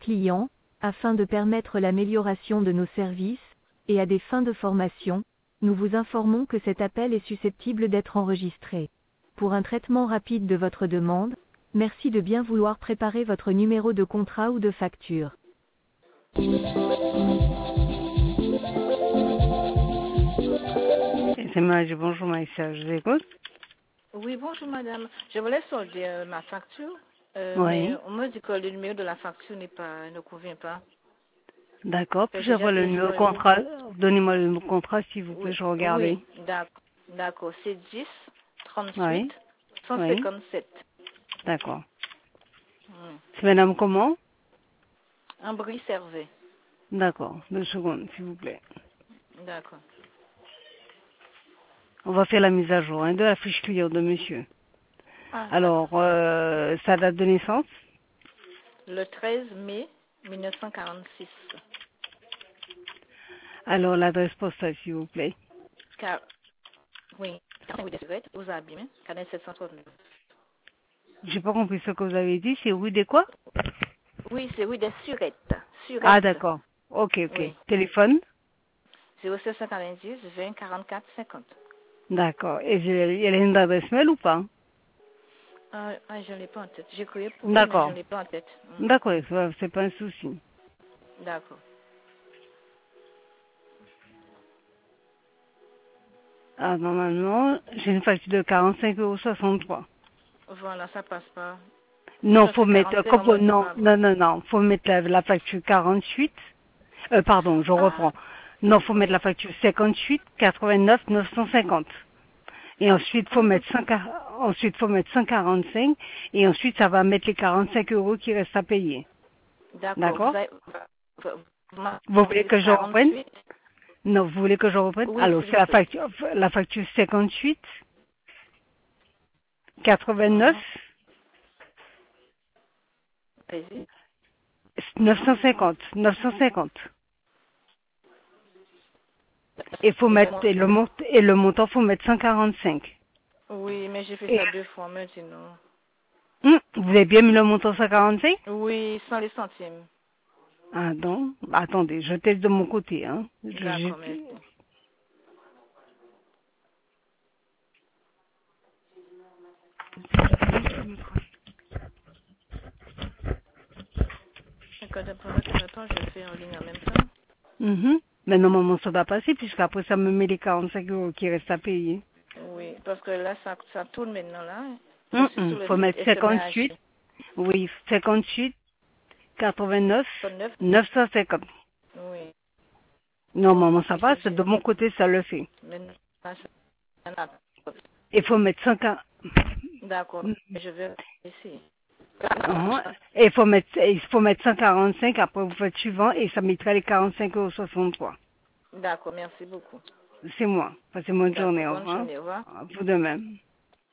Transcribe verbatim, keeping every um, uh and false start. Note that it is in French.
clients, afin de permettre l'amélioration de nos services, et à des fins de formation, nous vous informons que cet appel est susceptible d'être enregistré. Pour un traitement rapide de votre demande, merci de bien vouloir préparer votre numéro de contrat ou de facture. C'est Marie, bonjour Maïssa, je vous écoute. Oui, bonjour madame. Je voulais solder euh, ma facture, euh, Oui. mais on me dit que le numéro de la facture n'est pas, ne convient pas. D'accord, J'ai puis-je avoir déjà le numéro de téléphoné. contrat? Donnez-moi le numéro de contrat s'il vous plaît, Oui, je vais regarder. oui, d'accord. D'accord, c'est dix trente-huit Oui, cent oui, cinquante-sept. d'accord. Hmm. C'est madame comment? Ambry Servet. D'accord, deux secondes s'il vous plaît. D'accord. On va faire la mise à jour hein, de la fiche client de monsieur. Ah, Alors, d'accord. euh, sa date de naissance? Le treize mai mille neuf cent quarante-six. Alors, l'adresse postale s'il vous plaît. Car, oui, rue des Surettes, aux Abîmes, Canet sept cent trente-neuf. J'ai pas compris ce que vous avez dit, c'est rue des quoi? Oui, c'est rue des Surettes. Ah Surettes. d'accord, ok, ok. Oui. Téléphone? zéro sept cent quatre-vingt-dix vingt quarante-quatre cinquante. D'accord. Et j'ai- elle a une adresse mail ou pas? Ah, ah, je ne l'ai pas en tête. J'ai crié pour elle, mais je D'accord. ne l'ai pas en tête. Hmm. D'accord, c'est c'est pas un souci. D'accord. Ah, normalement, j'ai une facture de quarante-cinq euros soixante-trois. Voilà, ça passe pas. Non, Pourtant, faut c'est mettre, euh, quarante-cinq, on me comme- dit non, pas. non, non, non, faut mettre la, la facture quarante-huit, euh, pardon, je Ah, reprends. Non, faut mettre oui. la facture cinquante-huit, quatre-vingt-neuf, neuf cent cinquante. Et ensuite, faut Ah, mettre d'accord. cent, ensuite, faut mettre cent quarante-cinq, et ensuite, ça va mettre les quarante-cinq euros qui restent à payer. D'accord. Vous D'accord? avez, vous vous Vous voulez m'avez dit que je reprenne? quarante-huit. Non, vous voulez que je reprenne? Oui, Alors, s'il c'est vous la plaît. facture, la facture cinquante-huit, quatre-vingt-neuf, Mhm. Allez-y. neuf cent cinquante, neuf cent cinquante. Et faut Et le mettre, mont- et le mont, et le montant, faut mettre cent quarante-cinq. Oui, mais j'ai fait Et, ça deux fois, mais sinon. hum, vous avez bien mis le montant cent quarante-cinq? Oui, sans les centimes. Ah non, attendez, je teste de mon côté, hein. Je, D'accord, je- merci. Et quand pendant que j'attends, je fais en ligne en même temps. Mhm. Mais normalement, ça doit passer, puisqu'après, ça me met les quarante-cinq euros qui restent à payer. Oui, parce que là, ça, ça tourne maintenant, là. Je Hum, suis hum. sur le Faut site mettre et se met à cinquante-huit, agir. oui, cinquante-huit, quatre-vingt-neuf, neuf. neuf cent cinquante. Oui. Normalement, ça Oui, passe, c'est de j'ai. mon côté, ça le fait. Maintenant, ça- Il faut mettre cinquante. D'accord, je vais essayer. Uhum. Et il faut mettre, il faut mettre cent quarante-cinq, après vous faites suivant, et ça mettra les quarante-cinq euros soixante-trois. D'accord, merci beaucoup. C'est moi. Passez une bonne D'accord, journée, au bonne revoir. journée, au revoir. Vous de même.